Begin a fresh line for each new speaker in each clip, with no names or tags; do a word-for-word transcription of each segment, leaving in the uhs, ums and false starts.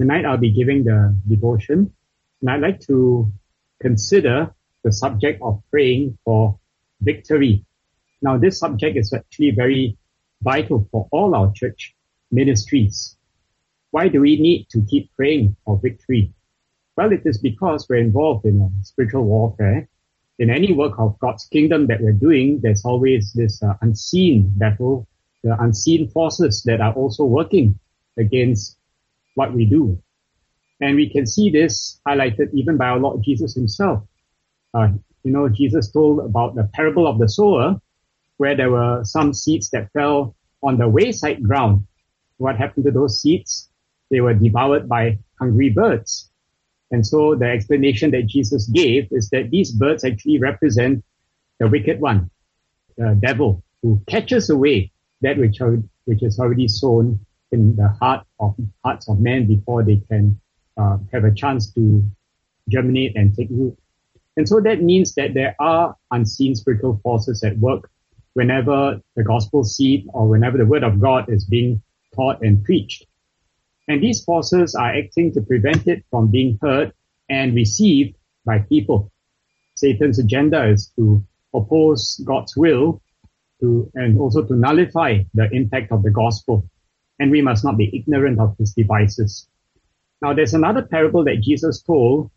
Tonight I'll be giving the devotion, and I'd like to consider the subject of praying for victory. Now, this subject is actually very vital for all our church ministries. Why do we need to keep praying for victory? Well, it is because we're involved in a spiritual warfare. In any work of God's kingdom that we're doing, there's always this uh, unseen battle, the unseen forces that are also working against what we do. And we can see this highlighted even by our Lord Jesus himself. Uh, you know, Jesus told about the parable of the sower, where there were some seeds that fell on the wayside ground. What happened to those seeds? They were devoured by hungry birds. And so the explanation that Jesus gave is that these birds actually represent the wicked one, the devil, who catches away that which, are, which is already sown in the heart of hearts of men before they can uh, have a chance to germinate and take root. And so that means that there are unseen spiritual forces at work whenever the gospel seed or whenever the word of God is being taught and preached. And these forces are acting to prevent it from being heard and received by people. Satan's agenda is to oppose God's will to, and also to nullify the impact of the gospel. And we must not be ignorant of his devices. Now, there's another parable that Jesus told,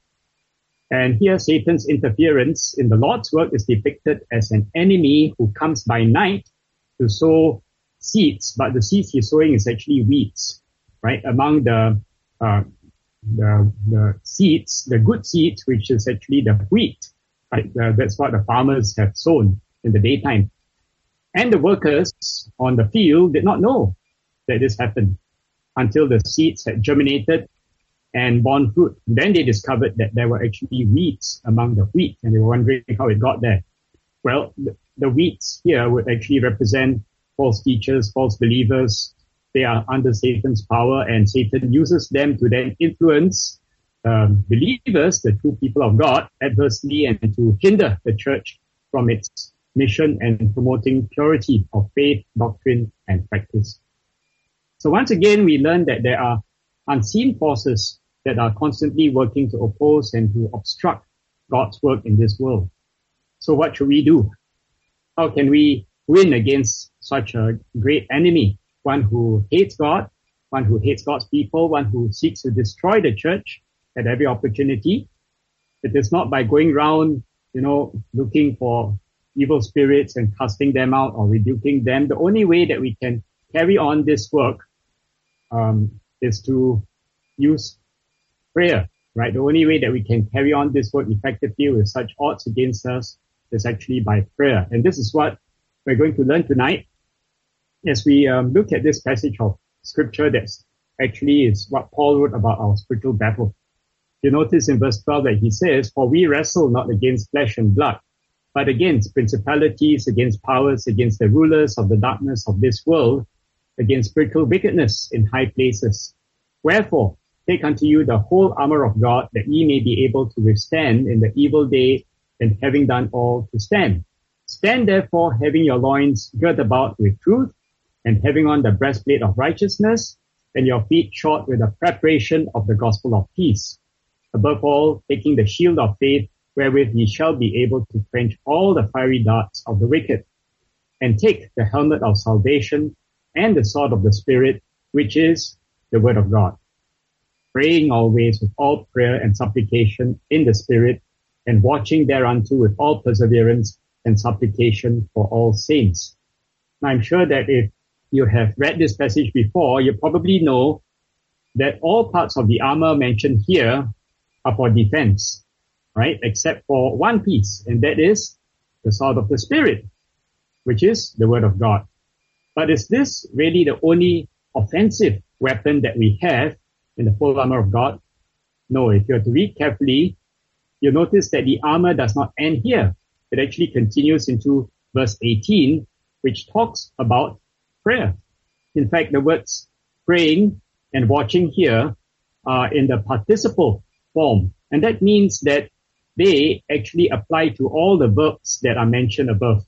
and here Satan's interference in the Lord's work is depicted as an enemy who comes by night to sow seeds, but the seeds he's sowing is actually weeds. Right, among the, uh, the the seeds, the good seeds, which is actually the wheat, right? Uh, that's what the farmers have sown in the daytime. And the workers on the field did not know that this happened until the seeds had germinated and borne fruit. Then they discovered that there were actually weeds among the wheat, and they were wondering how it got there. Well, the, the weeds here would actually represent false teachers, false believers. They are under Satan's power, and Satan uses them to then influence um, believers, the true people of God, adversely, and to hinder the church from its mission and promoting purity of faith, doctrine, and practice. So once again, we learn that there are unseen forces that are constantly working to oppose and to obstruct God's work in this world. So what should we do? How can we win against such a great enemy? One who hates God, one who hates God's people, one who seeks to destroy the church at every opportunity. It is not by going around, you know, looking for evil spirits and casting them out or rebuking them. The only way that we can carry on this work um, is to use prayer, right? The only way that we can carry on this work effectively with such odds against us is actually by prayer. And this is what we're going to learn tonight. As we um, look at this passage of scripture, that's actually is what Paul wrote about our spiritual battle. You notice in verse twelve that he says, "For we wrestle not against flesh and blood, but against principalities, against powers, against the rulers of the darkness of this world, against spiritual wickedness in high places. Wherefore, take unto you the whole armor of God, that ye may be able to withstand in the evil day, and having done all, to stand. Stand therefore, having your loins girt about with truth, and having on the breastplate of righteousness, and your feet shod with the preparation of the gospel of peace. Above all, taking the shield of faith, wherewith ye shall be able to quench all the fiery darts of the wicked. And take the helmet of salvation and the sword of the Spirit, which is the word of God. Praying always with all prayer and supplication in the Spirit, and watching thereunto with all perseverance and supplication for all saints." Now, I'm sure that if you have read this passage before, you probably know that all parts of the armor mentioned here are for defense, right? Except for one piece, and that is the sword of the Spirit, which is the word of God. But is this really the only offensive weapon that we have in the full armor of God? No, if you are to read carefully, you'll notice that the armor does not end here. It actually continues into verse eighteen, which talks about prayer. In fact, the words praying and watching here are in the participle form. And that means that they actually apply to all the verbs that are mentioned above.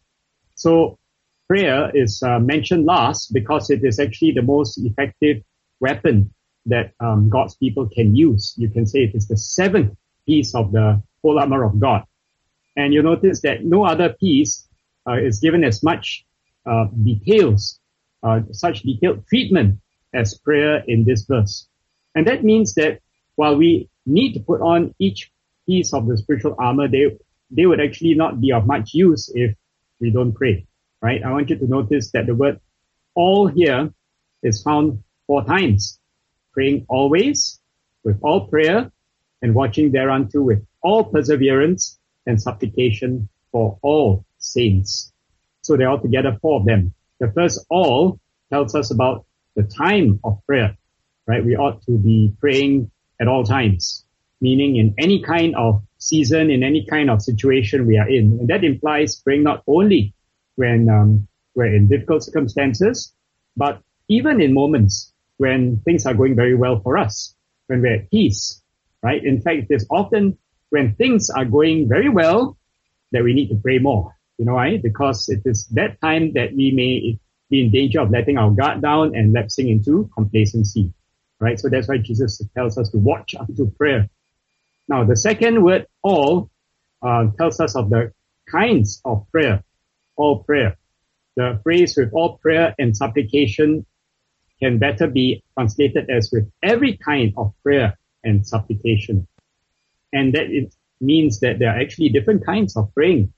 So prayer is uh, mentioned last because it is actually the most effective weapon that um, God's people can use. You can say it is the seventh piece of the whole armor of God. And you notice that no other piece uh, is given as much uh, details, uh, such detailed treatment as prayer in this verse. And that means that while we need to put on each piece of the spiritual armor, they, they would actually not be of much use if we don't pray, right? I want you to notice that the word all here is found four times. Praying always, with all prayer, and watching thereunto with all perseverance and supplication for all saints. So they're altogether four of them. The first all tells us about the time of prayer, right? We ought to be praying at all times, meaning in any kind of season, in any kind of situation we are in. And that implies praying not only when um, we're in difficult circumstances, but even in moments when things are going very well for us, when we're at peace, right? In fact, there's often when things are going very well that we need to pray more, you know why? Because it is that time that we may be in danger of letting our guard down and lapsing into complacency, right? So that's why Jesus tells us to watch unto prayer. Now, the second word, all, uh, tells us of the kinds of prayer, all prayer. The phrase with all prayer and supplication can better be translated as with every kind of prayer and supplication. And that it means that there are actually different kinds of praying.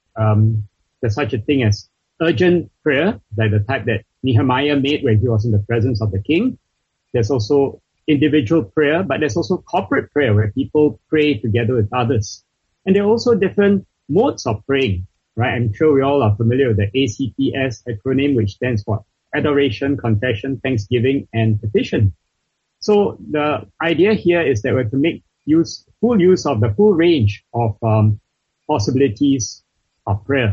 Um, there's such a thing as urgent prayer, like the type that Nehemiah made when he was in the presence of the king. There's also individual prayer, but there's also corporate prayer where people pray together with others. And there are also different modes of praying, right? I'm sure we all are familiar with the A C T S acronym, which stands for adoration, confession, thanksgiving, and petition. So the idea here is that we're to make use, full use of the full range of um, possibilities of prayer.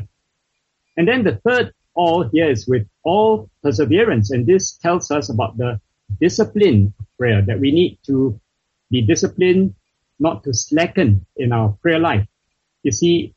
And then the third all here is with all perseverance. And this tells us about the discipline of prayer, that we need to be disciplined, not to slacken in our prayer life. You see,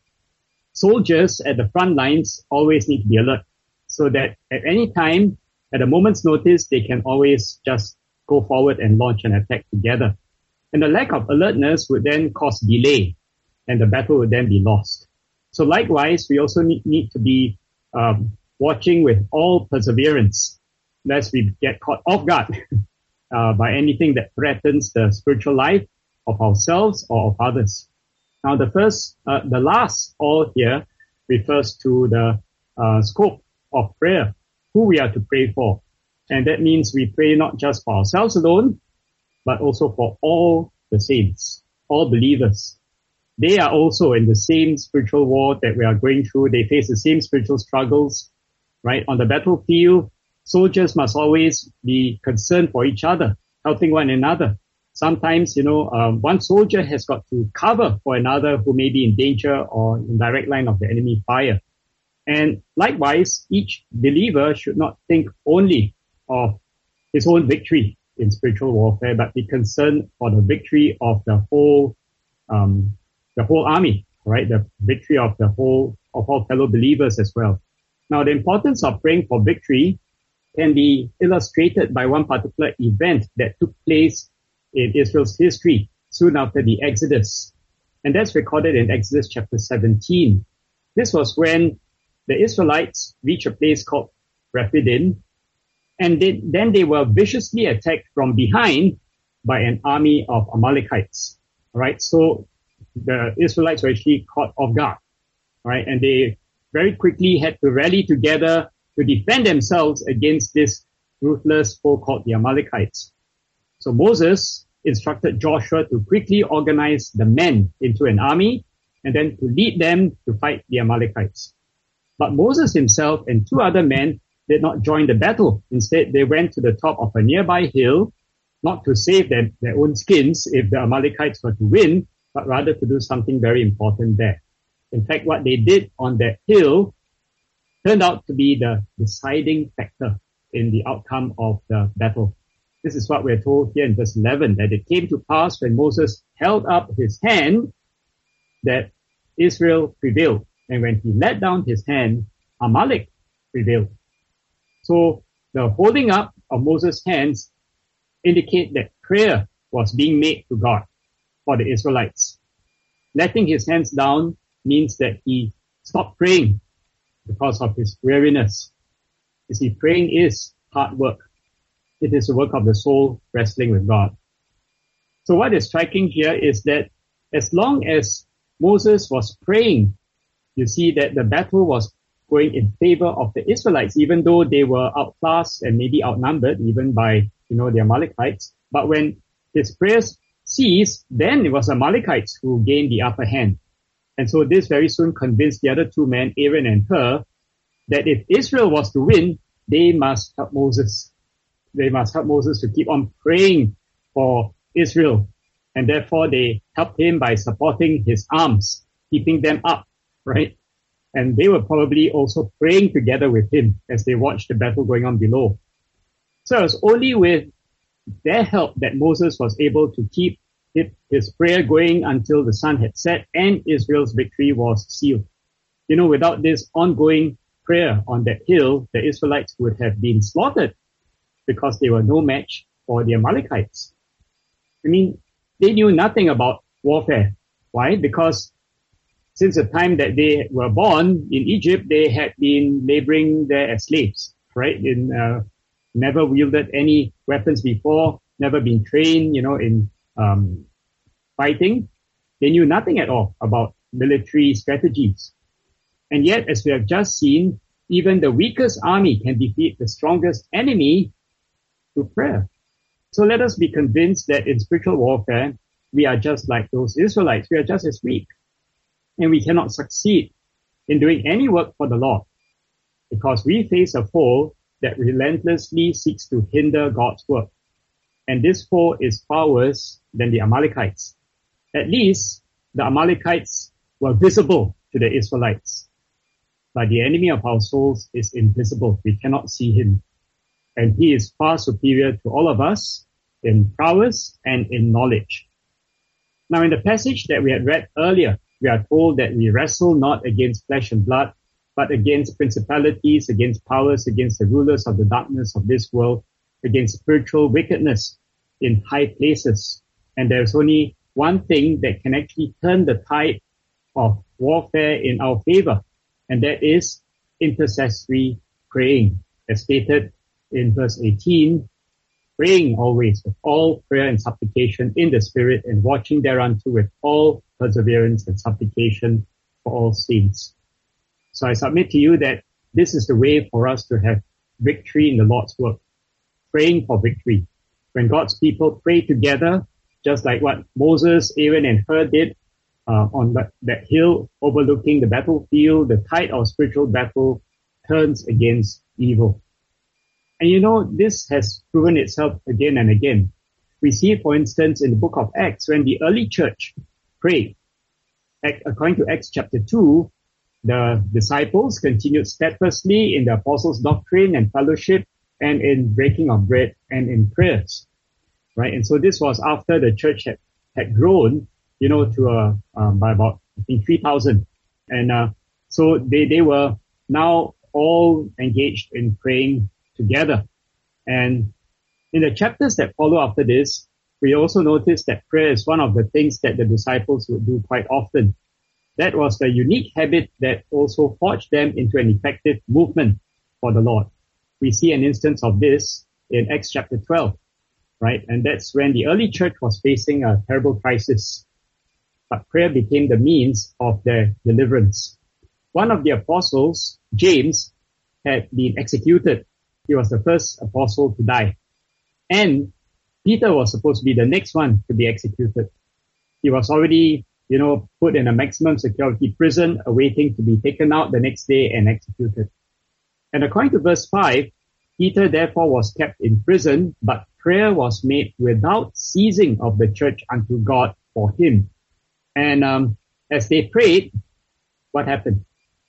soldiers at the front lines always need to be alert, so that at any time, at a moment's notice, they can always just go forward and launch an attack together. And the lack of alertness would then cause delay, and the battle would then be lost. So likewise, we also need, need to be um, watching with all perseverance, lest we get caught off guard uh, by anything that threatens the spiritual life of ourselves or of others. Now, the first, uh, the last all here refers to the uh, scope of prayer, who we are to pray for. And that means we pray not just for ourselves alone, but also for all the saints, all believers. They are also in the same spiritual war that we are going through. They face the same spiritual struggles, right? On the battlefield, soldiers must always be concerned for each other, helping one another. Sometimes, you know, um, one soldier has got to cover for another who may be in danger or in direct line of the enemy fire. And likewise, each believer should not think only of his own victory in spiritual warfare, but be concerned for the victory of the whole, um, the whole army, right? The victory of the whole, of all fellow believers as well. Now, the importance of praying for victory can be illustrated by one particular event that took place in Israel's history soon after the Exodus. And that's recorded in Exodus chapter seventeen. This was when the Israelites reached a place called Rephidim, and they, then they were viciously attacked from behind by an army of Amalekites. All right, so the Israelites were actually caught off guard, right? And they very quickly had to rally together to defend themselves against this ruthless foe called the Amalekites. So Moses instructed Joshua to quickly organize the men into an army and then to lead them to fight the Amalekites. But Moses himself and two other men did not join the battle. Instead, they went to the top of a nearby hill, not to save them, their own skins if the Amalekites were to win, but rather to do something very important there. In fact, what they did on that hill turned out to be the deciding factor in the outcome of the battle. This is what we're told here in verse eleven, that it came to pass when Moses held up his hand that Israel prevailed. And when he let down his hand, Amalek prevailed. So the holding up of Moses' hands indicate that prayer was being made to God for the Israelites. Letting his hands down means that he stopped praying because of his weariness. You see, praying is hard work. It is the work of the soul wrestling with God. So what is striking here is that as long as Moses was praying, you see that the battle was going in favor of the Israelites, even though they were outclassed and maybe outnumbered even by, you know, the Amalekites. But when his prayers ceased, then it was the Amalekites who gained the upper hand. And so this very soon convinced the other two men, Aaron and Hur, that if Israel was to win, they must help Moses. They must help Moses to keep on praying for Israel. And therefore they helped him by supporting his arms, keeping them up, right? And they were probably also praying together with him as they watched the battle going on below. So it was only with their help that Moses was able to keep his prayer going until the sun had set and Israel's victory was sealed. You know, without this ongoing prayer on that hill, the Israelites would have been slaughtered because they were no match for the Amalekites. I mean, they knew nothing about warfare. Why? Because since the time that they were born in Egypt, they had been laboring there as slaves, right? In, uh, never wielded any weapons before, never been trained, you know, in um, fighting. They knew nothing at all about military strategies. And yet, as we have just seen, even the weakest army can defeat the strongest enemy through prayer. So let us be convinced that in spiritual warfare, we are just like those Israelites. We are just as weak. And we cannot succeed in doing any work for the Lord because we face a foe that relentlessly seeks to hinder God's work. And this foe is far worse than the Amalekites. At least the Amalekites were visible to the Israelites. But the enemy of our souls is invisible. We cannot see him. And he is far superior to all of us in prowess and in knowledge. Now, in the passage that we had read earlier, we are told that we wrestle not against flesh and blood, but against principalities, against powers, against the rulers of the darkness of this world, against spiritual wickedness in high places. And there's only one thing that can actually turn the tide of warfare in our favor, and that is intercessory praying, as stated in verse eighteen, praying always with all prayer and supplication in the Spirit, and watching thereunto with all perseverance and supplication for all saints. So I submit to you that this is the way for us to have victory in the Lord's work, praying for victory. When God's people pray together, just like what Moses, Aaron, and Hur did uh, on that, that hill overlooking the battlefield, the tide of spiritual battle turns against evil. And you know, this has proven itself again and again. We see it, for instance, in the book of Acts, when the early church prayed. According to Acts chapter two, the disciples continued steadfastly in the apostles' doctrine and fellowship and in breaking of bread and in prayers, right? And so this was after the church had, had grown, you know, to a, um, by about, I think, three thousand. And uh, so they, they were now all engaged in praying together. And in the chapters that follow after this, we also notice that prayer is one of the things that the disciples would do quite often. That was the unique habit that also forged them into an effective movement for the Lord. We see an instance of this in Acts chapter twelve, right? And that's when the early church was facing a terrible crisis. But prayer became the means of their deliverance. One of the apostles, James, had been executed. He was the first apostle to die. And Peter was supposed to be the next one to be executed. He was already, you know, put in a maximum security prison, awaiting to be taken out the next day and executed. And according to verse five, Peter therefore was kept in prison, but prayer was made without ceasing of the church unto God for him. And um, as they prayed, what happened?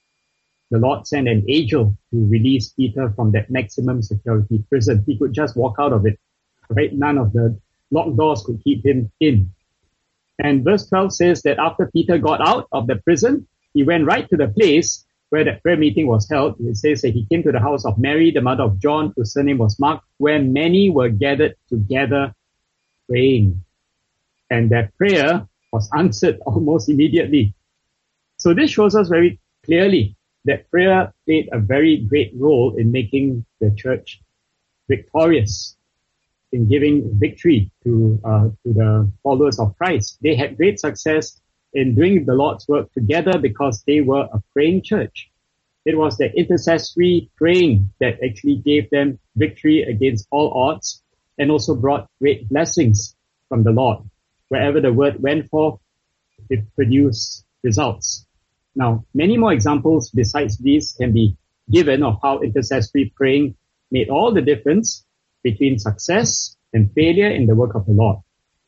The Lord sent an angel to release Peter from that maximum security prison. He could just walk out of it, right? None of the locked doors could keep him in. And verse twelve says that after Peter got out of the prison, he went right to the place where that prayer meeting was held, it says that he came to the house of Mary, the mother of John, whose surname was Mark, where many were gathered together praying. And their prayer was answered almost immediately. So this shows us very clearly that prayer played a very great role in making the church victorious, in giving victory to uh, to the followers of Christ. They had great success in doing the Lord's work together because they were a praying church. It was the intercessory praying that actually gave them victory against all odds and also brought great blessings from the Lord. Wherever the word went forth, it produced results. Now, many more examples besides these can be given of how intercessory praying made all the difference between success and failure in the work of the Lord.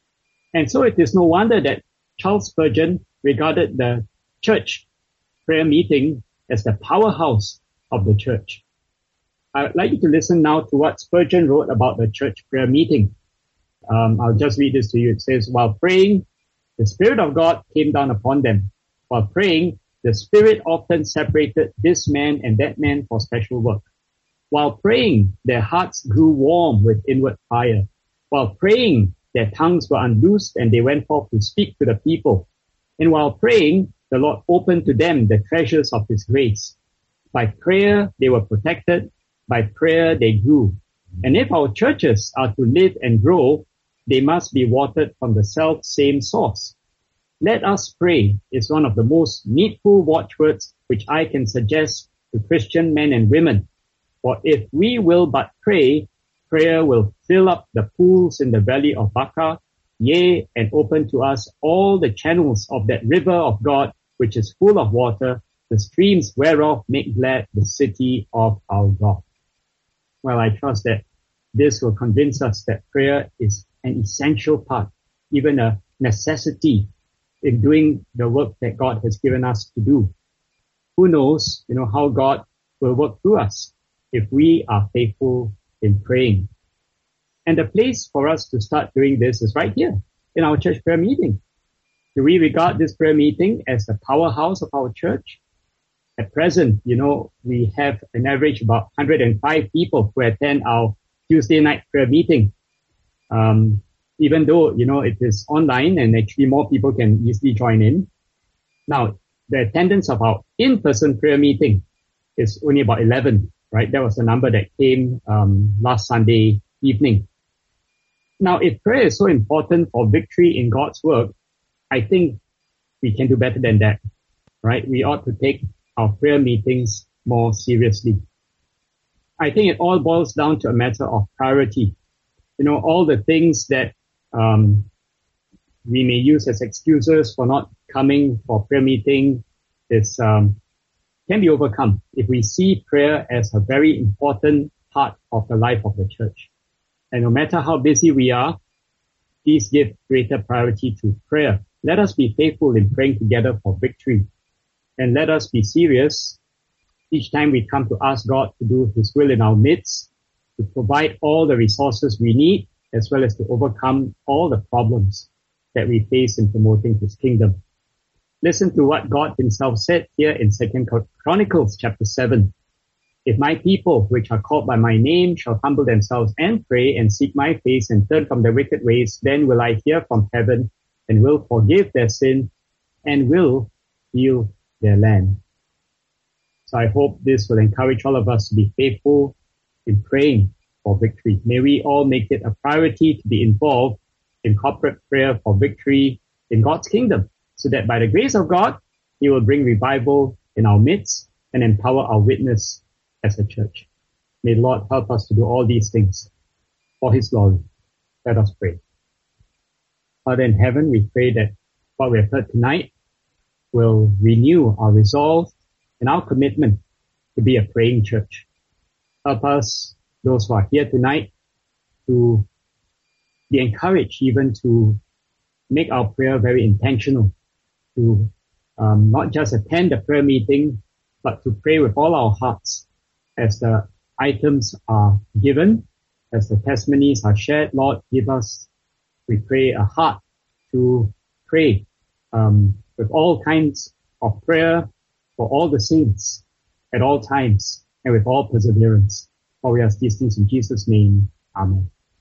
And so it is no wonder that Charles Spurgeon regarded the church prayer meeting as the powerhouse of the church. I would like you to listen now to what Spurgeon wrote about the church prayer meeting. Um, I'll just read this to you. It says, while praying, the Spirit of God came down upon them. While praying, the Spirit often separated this man and that man for special work. While praying, their hearts grew warm with inward fire. While praying, their tongues were unloosed and they went forth to speak to the people. And while praying, the Lord opened to them the treasures of His grace. By prayer, they were protected. By prayer, they grew. And if our churches are to live and grow, they must be watered from the self-same source. Let us pray is one of the most needful watchwords which I can suggest to Christian men and women. For if we will but pray, prayer will fill up the pools in the valley of Baca, yea, and open to us all the channels of that river of God, which is full of water, the streams whereof make glad the city of our God. Well, I trust that this will convince us that prayer is an essential part, even a necessity in doing the work that God has given us to do. Who knows, you know, how God will work through us if we are faithful in praying. And the place for us to start doing this is right here in our church prayer meeting. Do we regard this prayer meeting as the powerhouse of our church? At present, you know, we have an average about one hundred five people who attend our Tuesday night prayer meeting. Um, even though, you know, it is online and actually more people can easily join in. Now, the attendance of our in-person prayer meeting is only about eleven, right? That was the number that came um, last Sunday evening. Now, if prayer is so important for victory in God's work, I think we can do better than that, right? We ought to take our prayer meetings more seriously. I think it all boils down to a matter of priority. You know, all the things that um, we may use as excuses for not coming for prayer meeting is um, can be overcome if we see prayer as a very important part of the life of the church. And no matter how busy we are, please give greater priority to prayer. Let us be faithful in praying together for victory. And let us be serious each time we come to ask God to do His will in our midst, to provide all the resources we need, as well as to overcome all the problems that we face in promoting His kingdom. Listen to what God Himself said here in Second Chronicles chapter seven. If my people, which are called by my name, shall humble themselves and pray and seek my face and turn from their wicked ways, then will I hear from heaven and will forgive their sin and will heal their land. So I hope this will encourage all of us to be faithful in praying for victory. May we all make it a priority to be involved in corporate prayer for victory in God's kingdom, so that by the grace of God, He will bring revival in our midst and empower our witness as a church. May the Lord help us to do all these things for His glory. Let us pray. Father in heaven, we pray that what we have heard tonight will renew our resolve and our commitment to be a praying church. Help us, those who are here tonight, to be encouraged even to make our prayer very intentional, to um, not just attend the prayer meeting, but to pray with all our hearts as the items are given, as the testimonies are shared. Lord, give us, we pray, a heart to pray um, with all kinds of prayer for all the saints, at all times and with all perseverance. For we ask these things in Jesus' name. Amen.